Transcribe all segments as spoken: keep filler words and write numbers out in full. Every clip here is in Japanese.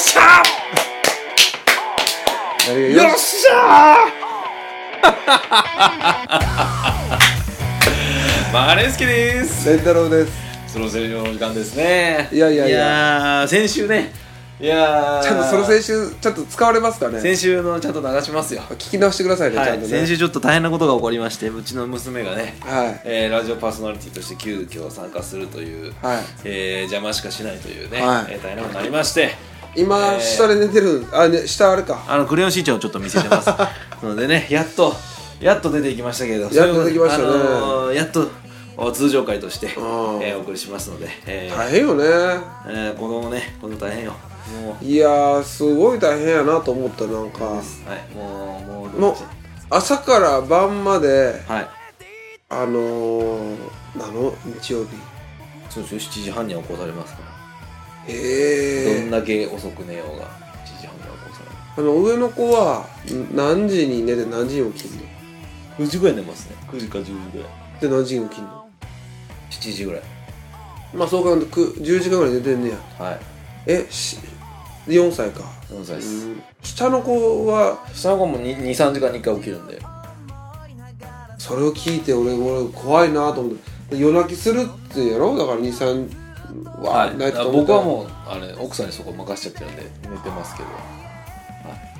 しゃーよっしゃーマレスケです。 レンタロウです。 そろそろの時間ですね。 いやいやいや、いや先週ね、いやちゃんとその先週ちゃんと使われますかね。 先週のちゃんと流しますよ。 聞き直してくださいね、 はい、 ちゃんとね。 先週ちょっと大変なことが起こりまして、うちの娘がね、 はいえー、ラジオパーソナリティとして急遽参加するという、 はいえー、邪魔しかしないというね、 はいえー、大変なことになりまして、 今、 えー、 下で寝てるあ、ね、下あれか、 あのクレヨンしんちゃんをちょっと見せてますのでね、やっとやっと出てきましたけど、 やっと出てきましたね、 あのー、やっと通常回として、えーー、お送りしますので、えー、 大変よね、 えー、子供ね、子供大変よ。もういやーすごい大変やなと思った。なんか、 はい、もうもうもう朝から晩まで、 はい、 あのー、なの日曜日、 そうですよ、しちじはんには起こされますから。 へえ。 どんだけ遅く寝ようがしちじはんには起こされる。 あの上の子は何時に寝て何時に起きんの？ くじぐらい寝ますね。くじかじゅうじぐらい。 で何時に起きんの？ しちじぐらい。 まあそう考えるとじゅうじかんぐらい寝てんねや。 はい。 えしよんさいか。 よんさいです。 下の子は下の子もに、さんじかんにいっかい起きるんで。 それを聞いて俺俺怖いなと思って、夜泣きするってやろ。だからに、さんは泣いてた。 僕はもうあれ奥さんにそこ任しちゃってるんで寝てますけど、はい、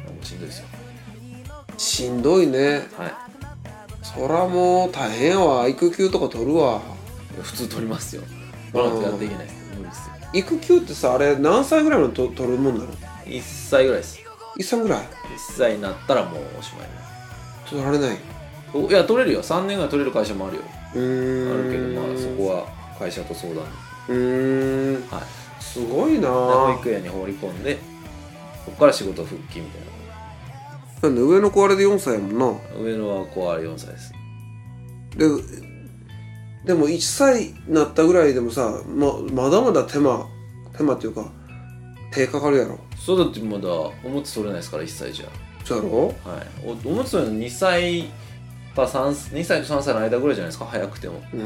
もうしんどいですよ。 しんどいね。 はい。 そらもう大変やわ。育休とか取るわ。 普通取りますよ。取らないとやっていけないです。無理ですよ。 育休ってさ、あれ何歳ぐらいのと取るもんなの？ いっさいぐらいです。 いっさいぐらいいっさいになったらもうおしまい。 取られない。 おいや取れるよ。さんねんぐらい取れる会社もあるよ。 うーん。 あるけど、まあそこは会社と相談。 うーん。 はい。 すごいな。 保育園に放り込んで、そこから仕事復帰みたいな。 なんで上の子あれでよんさいやもんな。 上の子はよんさいです。 ででもいっさいになったぐらいでもさ、ままだまだ手間手間っていうか手かかるやろ。 そうだってまだおむつ取れないですからいっさいじゃ。 そうやろ。 はい。お, おむつ取れるのにさいかさんにさいとさんさいの間ぐらいじゃないですか、早くても。 うん。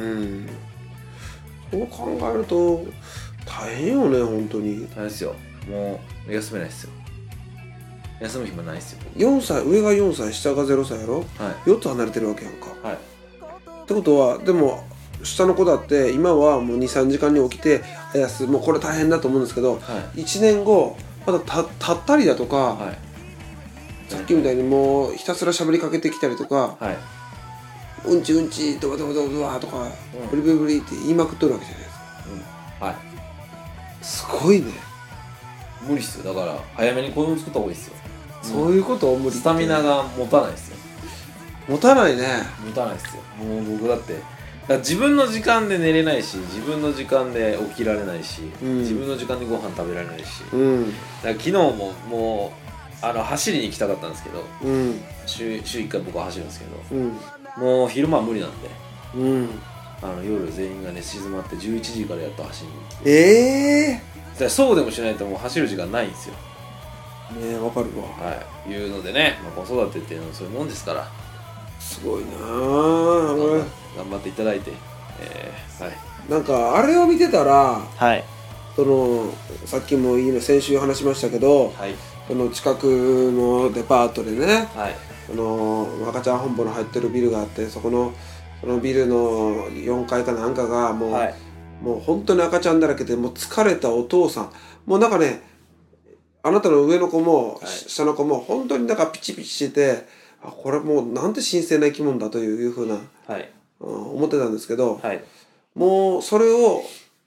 そう考えると大変よね、本当に。 大変ですよ。もう休めないですよ。休む暇ないですよ。 よんさい、上がよんさい、下がゼロさいやろ。 はい。 よっつ離れてるわけやんか。 はい。 ってことはでも下の子だって今はもうに、さんじかんに起きて休む。もうこれ大変だと思うんですけど、 はい、 いちねんごまだた立ったりだとか、 はい、 さっきみたいにもうひたすら喋りかけてきたりとか、 はい、 うんちうんちドバドバドバドバとか、うん、ブリブリブリって言いまくっとるわけじゃないですか。 うん、はい。 すごいね。 無理っすよ。だから早めに子供作った方がいいっすよ。 そういうことを無理って。 スタミナが持たないっすよ。 持たないね。 持たないっすよ。もう僕だってだから自分の時間で寝れないし、自分の時間で起きられないし、うん、自分の時間でご飯食べられないし、うん、だから昨日ももうあの走りに行きたかったんですけど、うん、週, 週いっかい僕は走るんですけど、うん、もう昼間は無理なんで、うん、あの夜全員がね静まってじゅういちじからやっと走りに行って、 ええー、 だそうでもしないともう走る時間ないんですよ。 ねえ、わかるわ。 はい、いうのでね、まあ、子育てっていうのはそういうもんですから。 すごいなぁ。 頑張っていただいて、えー、はい。 なんかあれを見てたら、 はい。 そのさっきもいいの先週話しましたけど、はい、その近くのデパートでね、はい、その赤ちゃん本舗の入ってるビルがあって、そこのそのビルのよんかいかなんかがもう、はい、もう本当に赤ちゃんだらけで、もう疲れたお父さん、もうなんかね、あなたの上の子も、はい、下の子も本当になんかピチピチしてて、あ、これもうなんて神聖な生き物だというふうな、はい、うん、思ってたんですけど、はい、もうそれを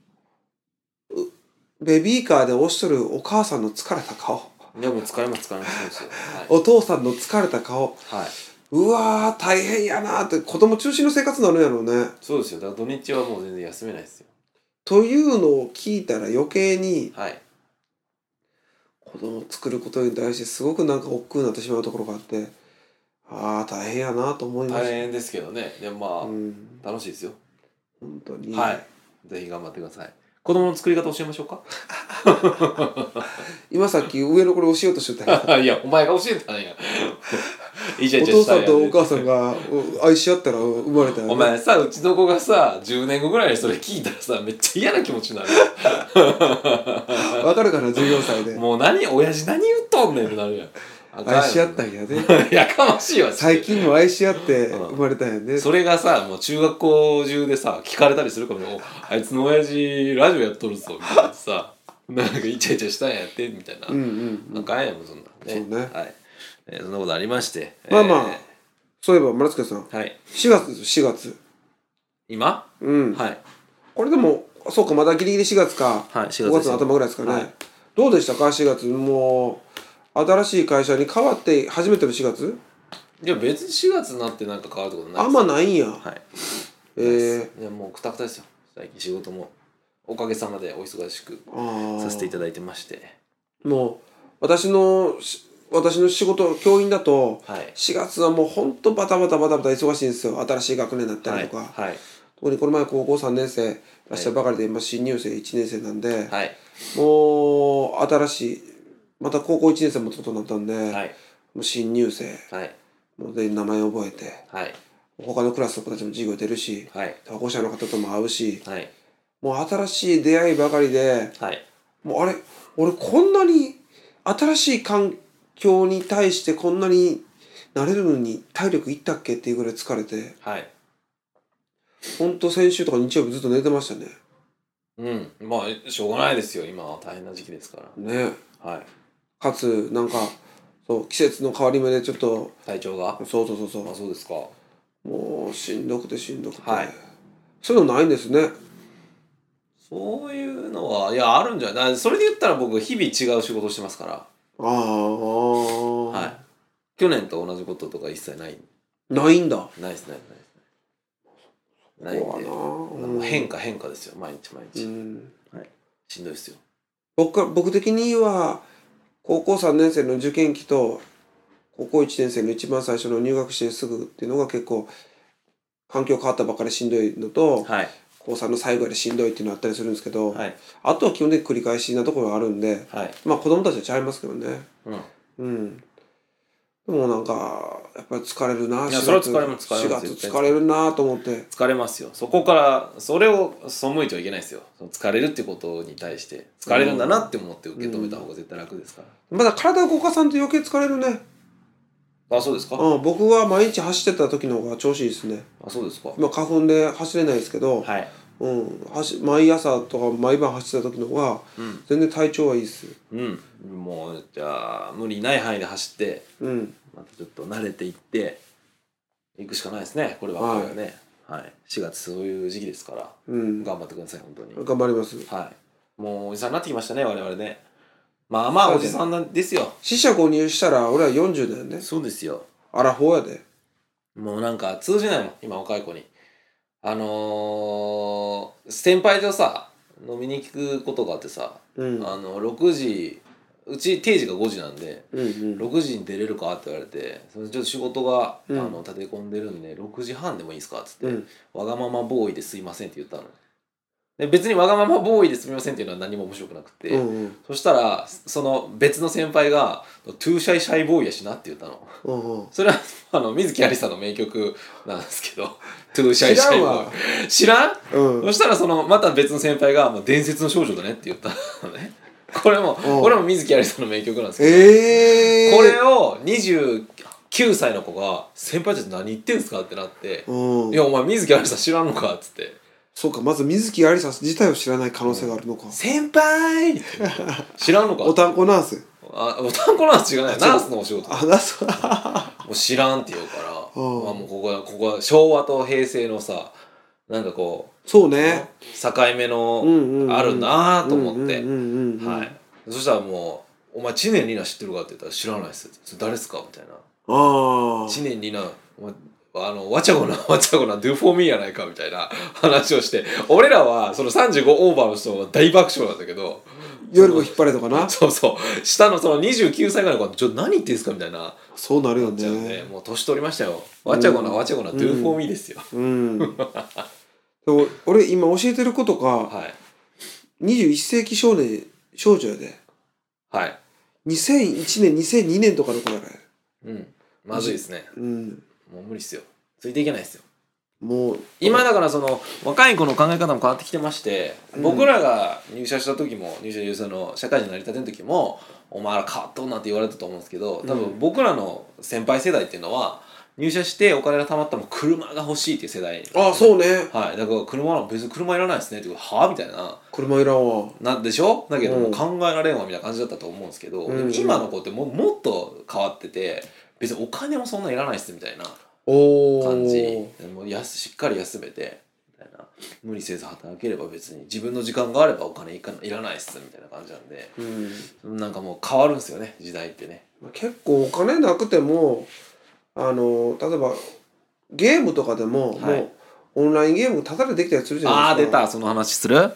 ベビーカーで押しとるお母さんの疲れた顔、 いやもう疲れます疲れますですよ、 はい、お父さんの疲れた顔、はい、うわー大変やなーって、子供中心の生活になるんやろうね。 そうですよ。だから土日はもう全然休めないですよ。 というのを聞いたら余計に、はい、子供を作ることに対してすごくなんか億劫になってしまうところがあって、ああ大変やなと思いました。 大変ですけどね。でもまあ、うん、楽しいですよ。 本当に。 はい。ぜひ頑張ってください。子供の作り方教えましょうか。 今さっき上の子に教えようとしてたよ。いやお前が教えたんや。 イチャイチャしたんや。お父さんとお母さんが愛し合ったら生まれたよね。 お前さ、うちの子がさじゅうねんごぐらいにそれ聞いたらさめっちゃ嫌な気持ちになる。 わかるかなじゅうよんさいでもう何親父何言っとんねんってなるやん愛し合ったんやねやかましいわ最近も愛し合って生まれたんやね、 うん、それがさもう中学校中でさ聞かれたりするからもあいつの親父ラジオやっとるぞみたいなさなんかイチャイチャしたんやってみたいな、うんうんうん、なんかあんやもんそんなねそうね、はいえー、そんなことありましてまあまあ、えー、そういえば村塚さん、はい、しがつですしがつ今うんはいこれでもそうかまだギリギリしがつか、はい、しがつごがつの頭ぐらいですかね、はい、どうでしたかしがつもう新しい会社に変わって初めてのしがついや別にしがつになってなんか変わるってことないですあんまないんやはいえー、いやもうクタクタですよ最近仕事もおかげさまでお忙しくさせていただいてましてもう私の私の仕事教員だと、はい、しがつはもうほんとバタバタバタバタ忙しいんですよ新しい学年になったりとか、はいはい、特にこの前高校さんねん生出したばかりで、はい、今新入生いちねん生なんで、はい、もう新しいまた高校いちねん生もちょっとなったんで、はい、もう新入生、はい、もう全員名前覚えて、はい、他のクラスの子たちも授業出るし、はい、保護者の方とも会うし、はい、もう新しい出会いばかりで、はい、もうあれ俺こんなに新しい環境に対してこんなに慣れるのに体力いったっけっていうぐらい疲れて、はい、ほんと先週とか日曜日ずっと寝てましたね。 うんまあしょうがないですよ今は大変な時期ですからね、はい、かつなんかそう季節の変わり目でちょっと体調がそうそうそうそうあそうですかもうしんどくてしんどくて、はい、そういうのないんですね。 そういうのはいやあるんじゃないそれで言ったら僕日々違う仕事してますからああはい去年と同じこととか一切ないないんだないですないですないですないんでもう変化変化ですよ毎日毎日、うんはい、しんどいですよ。 僕僕的には高校さんねん生の受験期と高校いちねん生の一番最初の入学してすぐっていうのが結構環境変わったばっかりしんどいのと、はい、高さんの最後までしんどいっていうのあったりするんですけど、はい、あとは基本的に繰り返しなところがあるんで、はい、まあ子供たちはちゃいますけどね。うん、うんでもなんかやっぱり疲れるな。 いやそれは疲れます疲れます。 しがつ疲れるなと思って疲れますよ。そこからそれを背いてはいけないですよ。その疲れるってことに対して疲れるんだなって思って受け止めた方が絶対楽ですから、 うん、まだ体を動かさんと余計疲れるね。 あそうですか、 うん、僕は毎日走ってた時の方が調子いいですね。 あそうですか。 今花粉で走れないですけど、はいうん、走毎朝とか毎晩走ってた時の方が全然体調はいいです。 うん、うん、もうじゃあ無理ない範囲で走って、うん、またちょっと慣れていっていくしかないですねこればっかりはね、はいはい、しがつそういう時期ですから、うん、頑張ってください本当に。 頑張ります。 はい、もうおじさんになってきましたね我々ね。まあまあおじさんなんですよ。 四捨五入したら俺はよんじゅうだよね。 そうですよ。 アラフォーやで。 もうなんか通じないもん今若い子に。あのー、先輩とさ飲みに行くことがあってさ、うん、あのろくじうち定時がごじなんで、うんうん、ろくじに出れるかって言われてそれちょっと仕事が、うん、あの立て込んでるんでろくじはんでもいいですかっつって、うん、わがままボーイですいませんって言ったの。で別にわがままボーイですみませんっていうのは何も面白くなくて、うんうん、そしたらその別の先輩がトゥーシャイシャイボーイやしなって言ったの、うんうん、それはあの水木有りさんの名曲なんですけどトゥーシャイシャイボーイ知らん、うん、そしたらそのまた別の先輩がもう伝説の少女だねって言ったのねこれも、うん、これも水木有りさんの名曲なんですけど、えー、これをにじゅうきゅうさいの子が先輩たち何言ってんすかってなって、うん、いやお前水木有りさん知らんのかっつってそうかまず水木有りさん自体を知らない可能性があるのか、うん、 先輩って知らんのかおたんこナースあおたんこナース違うねナースのお仕事あナースもう知らんって言うから、うんまあ、もうここはここは昭和と平成のさなんかこうそうね境目のあるなと思ってはいそしたらもう「お前知念里奈知ってるか?」って言ったら「知らないっす」それ誰っすか?」みたいなあ知念里奈お前あのわちゃごなわちゃごな do for me やないかみたいな話をして俺らはそのさんじゅうごオーバーの人は大爆笑なんだけど夜も引っ張れとかなそうそう下のそのにじゅうきゅうさいぐらいの子はちょっと何言ってんすかみたいなそうなるよ ね, ねもう年取りましたよわちゃごなわちゃごな do for me ですよ、うんうん、 でも俺今教えてる子とか、はい、にじゅういっ世紀少年少女やではいにせんいちねんにせんにねんとかの子やねうんまずいですねうんもう無理っすよついていけないっすよもう今だからその若い子の考え方も変わってきてまして、うん、僕らが入社した時も入社入社の社会人になりたての時もお前ら変わっとんなって言われたと思うんですけど、多分僕らの先輩世代っていうのは入社してお金が貯まったらもう車が欲しいっていう世代、ね、 ああそうね、 はい、だから車は別に車いらないですねってはあみたいな、 車いらんわなんでしょだけどもう考えられんわみたいな感じだったと思うんですけど、うん、でも今の子ってももっと変わってて別にお金もそんないらないっすみたいな感じ、もうやすしっかり休めてみたいな、無理せず働ければ別に自分の時間があればお金いかいらないっすみたいな感じなんで、うん、なんかもう変わるんですよね時代ってね。 結構お金なくてもあの例えばゲームとかでも、はい、もうオンラインゲームタダでできたりするじゃないですか。 ああ出たその話する、はい、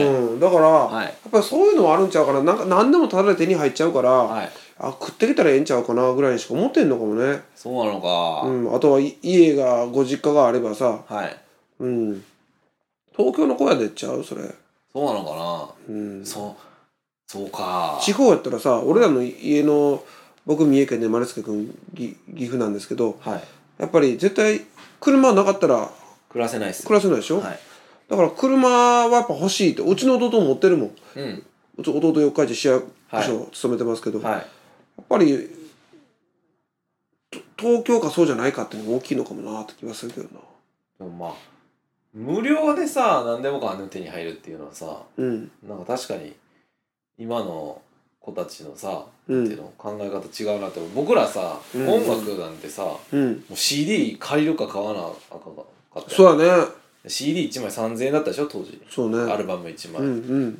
うん、だから、はい、やっぱりそういうのはあるんちゃうかな。なんか何でもタダで手に入っちゃうから、はい、あ食ってきたらええんちゃうかなぐらいにしか思ってんのかもね。 そうなのか、 うん、あとは家がご実家があればさ、 はい、 うん、東京の子やでっちゃうそれ。 そうなのかな、うん、そうそうか。 地方やったらさ、俺らの家の僕三重県で丸助君岐阜なんですけど、はい、やっぱり絶対車なかったら暮らせないっす。 暮らせないでしょ、はい、だから車はやっぱ欲しいって、うちの弟も持ってるもん、うん、うち弟四日市市役所勤めてますけど、はい、やっぱり東京かそうじゃないかっていうのが大きいのかもなって気がするけどな。 でもまあ無料でさ何でもかんでも手に入るっていうのはさ、うん、なんか確かに今の子たちのさ、うん、っていうの考え方違うなって。僕らさ、うん、音楽なんてさ、うん、もう シーディー 借りるか買わなあかんかった。 そうだね。 シーディーいち 枚さんぜんえんだったでしょ当時。 そうね。 アルバムいちまい、 うんうん、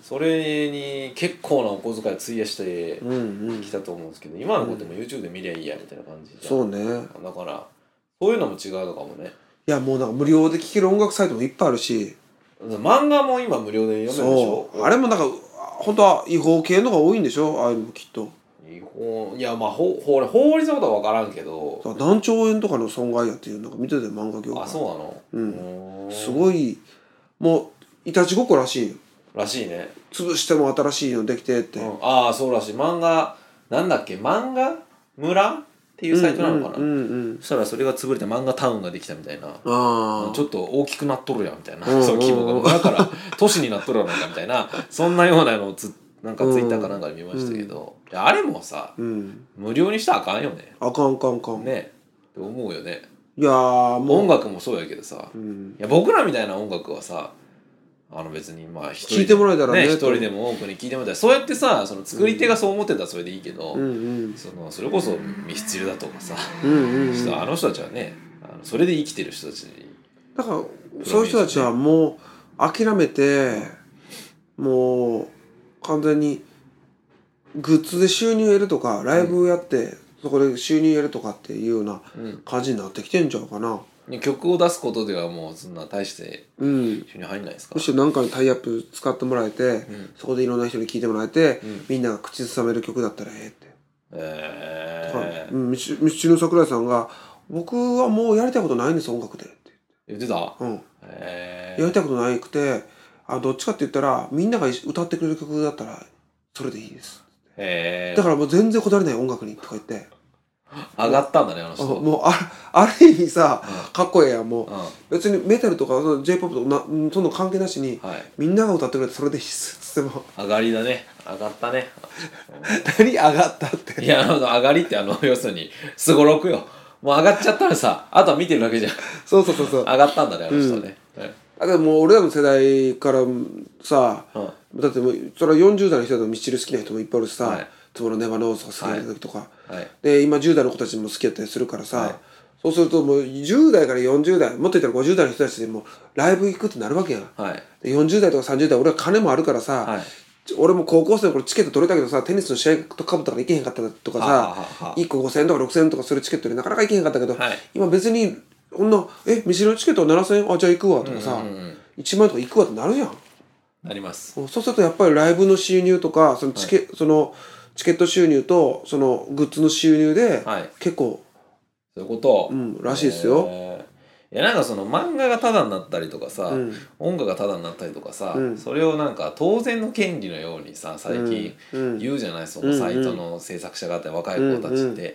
それに結構なお小遣い費やしてきたと思うんですけど、今の子っても YouTube で見りゃいいやみたいな感じじゃん。 そうね。 だからそういうのも違うのかもね。 いやもうなんか無料で聴ける音楽サイトもいっぱいあるし、 漫画も今無料で読めるでしょ。 そうあれもなんか本当は違法系のが多いんでしょ、ああいうのきっと。 違法、いやまあ法法法律のことは分からんけど、 何兆円とかの損害やっていうなんか見てて漫画業界。 あ、そうなの。 うん、すごいもういたちごっこらしいよ。 らしいね。 潰しても新しいのできてって、うん、 ああそうらしい。漫画なんだっけ、漫画村っていうサイトなのかな、うんうんうんうん、そしたらそれが潰れて漫画タウンができたみたいな、あちょっと大きくなっとるやんみたいな、うんうん、そう規模がだから都市になっとるやないかみたいなそんなようなのをつなんかツイッターかなんかで見ましたけど、うん、あれもさ、うん、無料にしたらあかんよね。 あかんあかんあかんねって思うよね。 いやーもう音楽もそうやけどさ、うん、いや僕らみたいな音楽はさ、あの別にまあ聞いてもらえたらね、 一人でも多くに聞いてもらえたら、そうやってさ、その作り手がそう思ってたらそれでいいけど、うんうん、そのそれこそミスチルだとかさ、うんうんうん、あの人たちはね、あのそれで生きてる人たちだからそういう人たちはもう諦めて、もう完全にグッズで収入得るとかライブやって、うん、そこで収入得るとかっていうような感じになってきてんちゃうかな。 曲を出すことではもうそんな大して収入入んないですか、 うん、むしろ何かのタイアップ使ってもらえて、うん、そこでいろんな人に聴いてもらえて、うん、みんなが口ずさめる曲だったらええって。えー、ミスチルの桜井さんが僕はもうやりたいことないんです音楽でって言ってた。 うん、えー、やりたいことないくて、あどっちかって言ったらみんなが歌ってくれる曲だったらそれでいいです、えー、だからもう全然こだわりない音楽にとか言って上がったんだねあの人。 もう あ, ある意味さ、うん、かっこええやんもう、うん、別にメタルとか ジェイポップ とかなその関係なしに、はい、みんなが歌ってくれてそれでいいっすつっても上がりだね。上がったね何上がったっていやあの上がりってあの要するにすごろくよ。もう上がっちゃったらさあとは見てるだけじゃん。 そうそうそうそう上がったんだねあの人はね、 うん、はい、だからもう俺らの世代からさ、うん、だってもうそれはよんじゅう代の人だとミスチル好きな人もいっぱいいるしさ、はい、つぼのネバノーズが好きな時とか、はいはい、で今じゅう代の子たちも好きだったりするからさ、はい、そうするともうじゅう代からよんじゅう代もっと言ったらごじゅう代の人たちでもライブ行くってなるわけやん、はい、でよんじゅう代とかさんじゅう代俺は金もあるからさ、はい、俺も高校生の頃チケット取れたけどさテニスの試合とかぶったから行けへんかったとかさ、はあはあ、いっこごせんえんとかろくせんえんとかするチケットでなかなか行けへんかったけど、はい、今別にこんなえミシルのチケットななせんえんあじゃあ行くわとかさ、うんうんうん、いちまん円とか行くわってなるやん。 なります。 そうするとやっぱりライブの収入とかそのチケ、はい、そのチケット収入とそのグッズの収入で、はい、結構そういうこと、 うん、らしいですよ。 えー、いやなんかその漫画がタダになったりとかさ、うん、音楽がタダになったりとかさ、うん、それをなんか当然の権利のようにさ最近言うじゃない、うん、そのサイトの制作者があって若い子たちって、うんうん、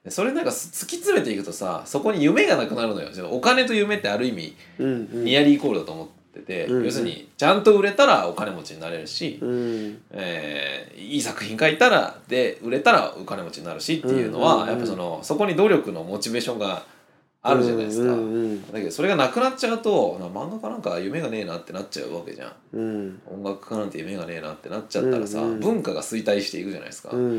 それなんか突き詰めていくとさ、そこに夢がなくなるのよ。お金と夢ってある意味、うんうん、ニアリーイコールだと思ってて、うんうん、要するにちゃんと売れたらお金持ちになれるし、うん、えー、いい作品書いたらで売れたらお金持ちになるしっていうのは、うんうんうん、やっぱそのそこに努力のモチベーションがあるじゃないですか、うんうんうん、だけどそれがなくなっちゃうと漫画家なんか夢がねえなってなっちゃうわけじゃん、うん、音楽家なんて夢がねえなってなっちゃったらさ、うんうん、文化が衰退していくじゃないですか、うんうんうん、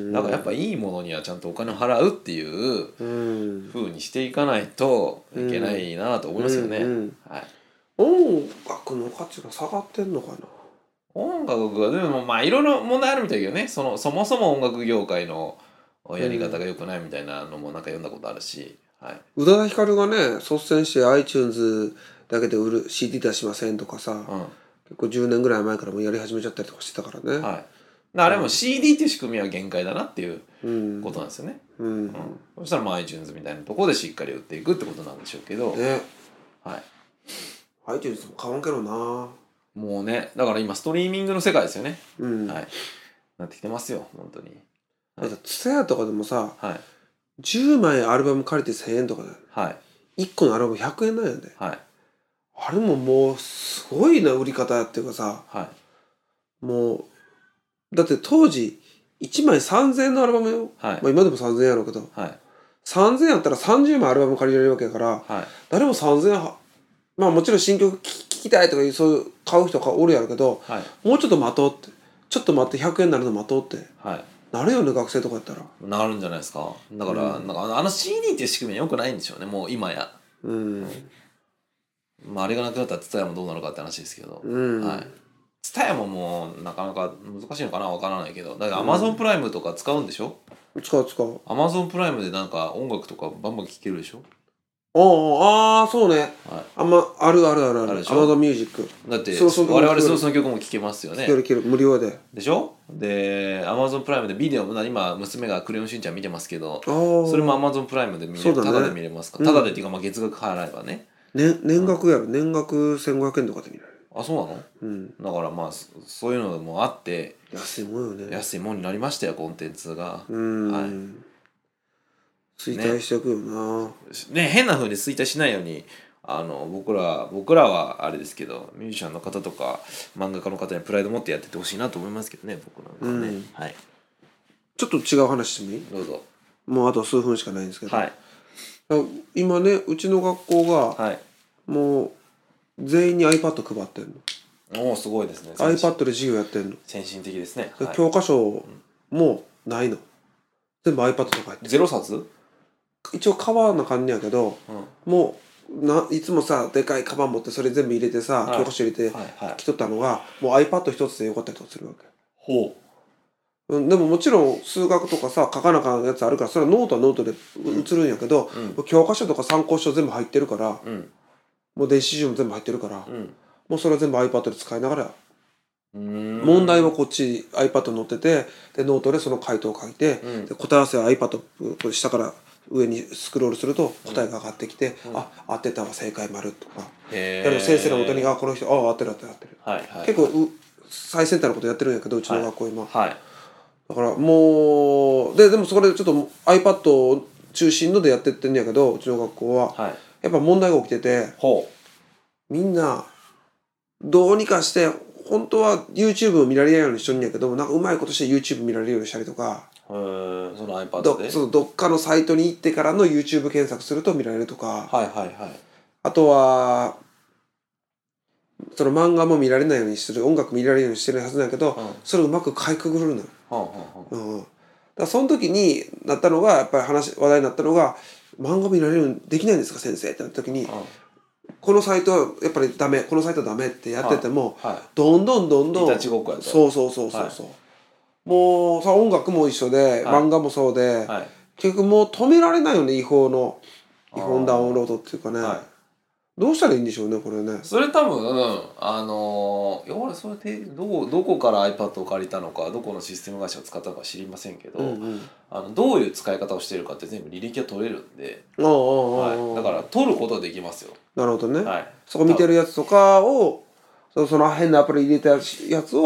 だからやっぱいいものにはちゃんとお金を払うっていう風にしていかないといけないなと思いますよね、うんうんうん、はい、 音楽の価値が下がってんのかな。 音楽がでもまあいろいろ問題あるみたいだけどね、そのそもそも音楽業界のやり方が良くないみたいなのもなんか読んだことあるし、はい、 宇多田ヒカルがね率先して iTunes だけで売る シーディー 出しませんとかさ、うん、結構じゅうねんぐらい前からもやり始めちゃったりとかしてたからね、 はい、あれも シーディー っていう仕組みは限界だなっていうことなんですよね、うんうんうん、そしたらまあ iTunes みたいなところでしっかり売っていくってことなんでしょうけど、ね、 はい、iTunes も買わんけどな。 もうね、だから今ストリーミングの世界ですよね、うん、はい、なってきてますよ本当に。 だってツタヤとかでもさ、はい、じゅうまいアルバム借りてせんえんとかね、はい、いっこのアルバムひゃくえんなんやで、はい、あれももうすごいな売り方っていうかさ、はい、もうだって当時いちまいさんぜんえんのアルバムよ、はい、まあ、今でもさんぜんえんやろうけど、はい、さんぜんえんやったらさんじゅうまいアルバム借りれるわけやから、はい、誰もさんぜんえんは、まあもちろん新曲聴きたいとかいうそういう買う人がおるやろうけど、はい、もうちょっと待とうって、ちょっと待ってひゃくえんになるの待とうって、はい、なるよね、学生とかやったら。 なるんじゃないですか。だから、うん、なんかあの シーディー っていう仕組みは良くないんでしょうね、もう今や。うん。まああれがなくなったらツタヤもどうなるかって話ですけど、うん、はい。ツタヤももうなかなか難しいのかな、わからないけど、だから Amazon プライムとか使うんでしょ？ 使う使う。 Amazon プライムでなんか音楽とかバンバン聴けるでしょ？ ああ、そうね、はい、あんまあるあるあるある。アマゾンミュージックだって我々その曲も聴けますよね。 聴ける聴ける、無料ででしょ。で Amazon プライムでビデオも今娘がクレヨンしんちゃん見てますけど、それも Amazon プライムで見れる、ね、タダで見れますから、タダでっていうかまあ月額払えばね、 ね、年額やろ、うん、年額せんごひゃくえんとかで見られる。 あ、そうなの、うん、だからまあそういうのもあって安いもんよね。 安いもんになりましたよ、コンテンツが。うん、はい、 衰退していくよな、 ね、変な風に衰退しないようにあの僕ら僕らはあれですけど、ミュージシャンの方とか漫画家の方にプライド持ってやってってほしいなと思いますけどね、僕なんかはね、うん、はい、 ちょっと違う話してもいい？ どうぞ。 もうあと数分しかないんですけど、はい、今ねうちの学校が、はい、もう全員に iPad 配ってんの。おお、すごいですね。 iPad で授業やってんの。 先進的ですね。 で、はい、教科書もないの、全部 iPad とか入ってる。 ゼロ冊？ 一応カバーな感じやけど、うん、もうないつもさでかいカバン持ってそれ全部入れてさ、はい、教科書入れて、はいはい、来とったのがもう iPad 一つでよかったりとかするわけ。ほう、うん、でももちろん数学とかさ書かなあかんやつあるから、それはノートはノートで映るんやけど、うん、教科書とか参考書全部入ってるから、うん、もう電子辞書も全部入ってるから、うん、もうそれは全部 iPad で使いながら、うーん、問題はこっち iPad に載ってて、でノートでその回答を書いて、うん、で答え合わせは iPad これ下から上にスクロールすると答えが上がってきて、うん、あ、合ってたわ、正解丸とか、でも先生のもとに、あ、この人、あ、合ってる合ってる合ってる、はいはい、結構う最先端のことやってるんやけど、うちの学校今、はいはい、だからもうででもそこでちょっと iPad を中心のでやってってんやけど、うちの学校は、はい、やっぱ問題が起きてて、ほう、みんなどうにかして本当は YouTube を見られないようにしとんやけど、なんかうまいことして YouTube 見られるようにしたりとか、 へー、その iPad でど, そのどっかのサイトに行ってからの YouTube 検索すると見られるとか、 はいはいはい、 あとはその漫画も見られないようにする、音楽見られるようにしてるはずなんやけど、うん、それをうまくかいくぐるのよ、うんうんうん、だからその時になったのがやっぱり話話題になったのが、漫画見られるようにできないんですか先生ってなった時に、うん、このサイトはやっぱりダメ、このサイトはダメってやってても、はいはい、どんどんどんどん、 いたちごっこやった。 そうそうそうそうそう、はい、もうさ音楽も一緒で、はい、漫画もそうで、はい、結局もう止められないよね、違法の違法ダウンロードっていうかね、はい、どうしたらいいんでしょうねこれね。 それ多分、うん、あのいや俺それでどこどこから iPad を借りたのか、どこのシステム会社を使ったのか知りませんけど、うんうん、あのどういう使い方をしているかって全部履歴が取れるんで、はい、だから取ることはできますよ。 なるほどね、はい、そこ見てるやつとかをその変なアプリ入れたやつを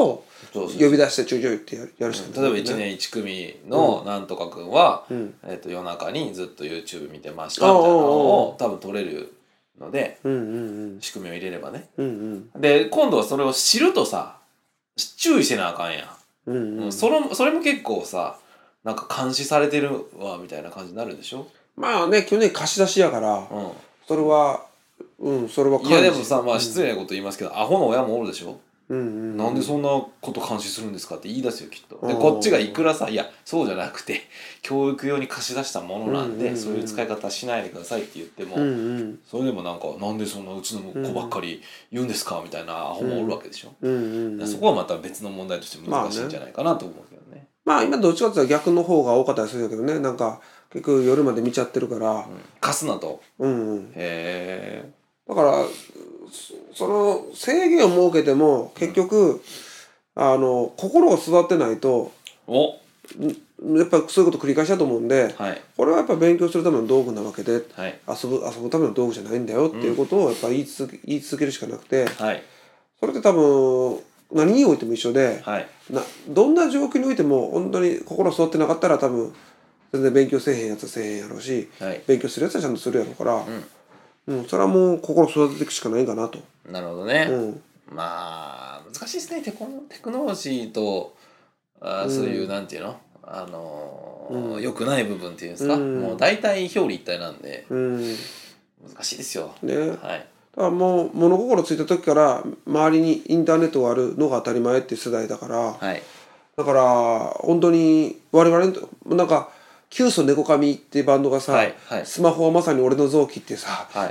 呼び出してちょいちょいってやるやるしかない、 ね、例えばいちねんいち組のなんとかくんは、うんえー、と夜中にずっと YouTube 見てましたみたいなのを多分取れるので、うんうんうん、仕組みを入れればね、うんうん、で今度はそれを知るとさ注意してなあかんやん、うんうん、それもそれも結構さなんか監視されてるわみたいな感じになるでしょ。 まあね去年貸し出しやから、うん、それはうんそれは監視。いやでもさまあ失礼なこと言いますけど、うん、アホの親もおるでしょ、うんうんうん、なんでそんなこと監視するんですかって言い出すよきっと。でこっちがいくらさいやそうじゃなくて教育用に貸し出したものなんで、うんうんうん、そういう使い方しないでくださいって言っても、うんうん、それでもなんかなんでそんなうちの子ばっかり言うんですかみたいなアホもおるわけでしょ、うんうんうん、そこはまた別の問題として難しいんじゃないかなと思うけどね。 まあ今どっちかっていうと逆の方が多かったりするけどね。なんか結局夜まで見ちゃってるから、うん、 貸すなと、 うんうん、へえ。だからその制限を設けても結局、うん、あの心を育てないとおやっぱりそういうこと繰り返しだと思うんで、はい、これはやっぱ勉強するための道具なわけで、はい、遊ぶ遊ぶための道具じゃないんだよっていうことをやっぱり言い続け、言い続けるしかなくて、はい、それって多分何においても一緒で、はい、などんな状況においても本当に心育ってなかったら多分全然勉強せえへんやつはせえへんやろうし、はい、勉強するやつはちゃんとするやろうから、うんうん、それはもう心育てていくしかないかなと。 なるほどね、うん、まあ難しいですね。テクノ、テクノロジーとあ、うん、そういうなんていうのあのーうん、良くない部分っていうんですか、うん、もう大体表裏一体なんで、うん、難しいですよね。はい、だからもう物心ついた時から周りにインターネットがあるのが当たり前っていう世代だから、はい、だから本当に我々のなんかキュウソネコカミっていうバンドがさ、はいはい、スマホはまさに俺の臓器ってさ、はい、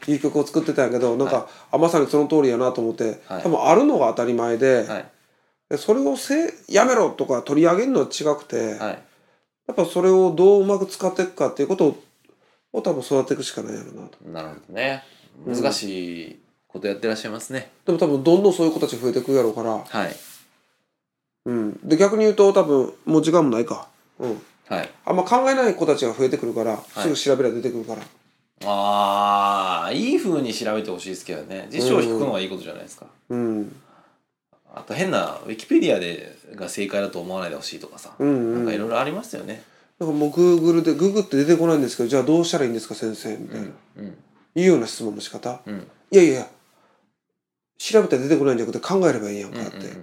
いう曲を作ってたんやけどなんか、はい、あまさにその通りやなと思って、はい、多分あるのが当たり前で、はい、でそれをせやめろとか取り上げるのは違くて、はい、やっぱそれをどううまく使っていくかっていうことを多分育てていくしかないやろうなと。 なるほどね。難しいことやってらっしゃいますね、 うん、でも多分どんどんそういう子たち増えていくやろうから、はい、うん、で逆に言うと多分もう時間もないか、うん、はい、あんま考えない子たちが増えてくるから、はい、すぐ調べりゃ出てくるから。 ああいい風に調べてほしいですけどね。辞書を引くのはいいことじゃないですか。うん、うん、あと変なウィキペディアでが正解だと思わないでほしいとかさ、うんうん、なんかいろいろありますよね。 なんかもうグーグルでググって出てこないんですけどじゃあどうしたらいいんですか先生みたいな、うんうん、いうような質問の仕方、うん、いやいや調べたら出てこないんじゃなくて考えればいいやんかって、うんうんうんうん、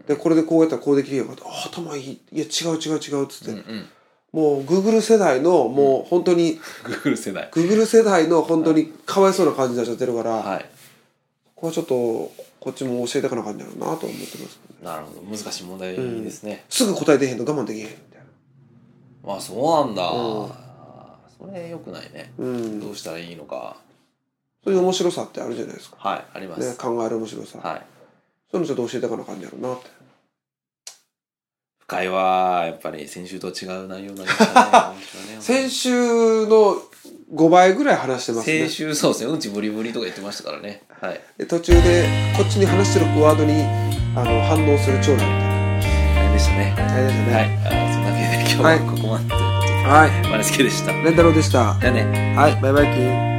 でこれでこうやったらこうできるやんかってあ頭いいいや違う違う違うっつって、うんうん、もう Google 世代のもう本当に、うん、 Google 世代 Google 世代の本当にかわいそうな感じになっちゃってるから、はい、ここはちょっとこっちも教えていかなあかんだろうなと思ってます、 ね、なるほど難しい問題ですね、 うん、すぐ答え出へんと我慢できへんみたいな。あそうなんだ、うん、それ良くないね、うん、どうしたらいいのか。 そういう面白さってあるじゃないですか。 はいあります、 ね、考える面白さ、はい、そういうのちょっと教えていかなあかんだろうなって。 深いはやっぱり先週と違う内容になりましたね先週のごばいぐらい話してますね。 先週そうですねうんちブリブリとか言ってましたからね、はい、 で途中でこっちに話してるワードにあの反応する長男みたいな大変でしたね。 大変でしたね。 はいあそんなわけで今日はここまでということで、はい、マネスケでした。 レンタロウでした。 じゃあねはいバイバイキン。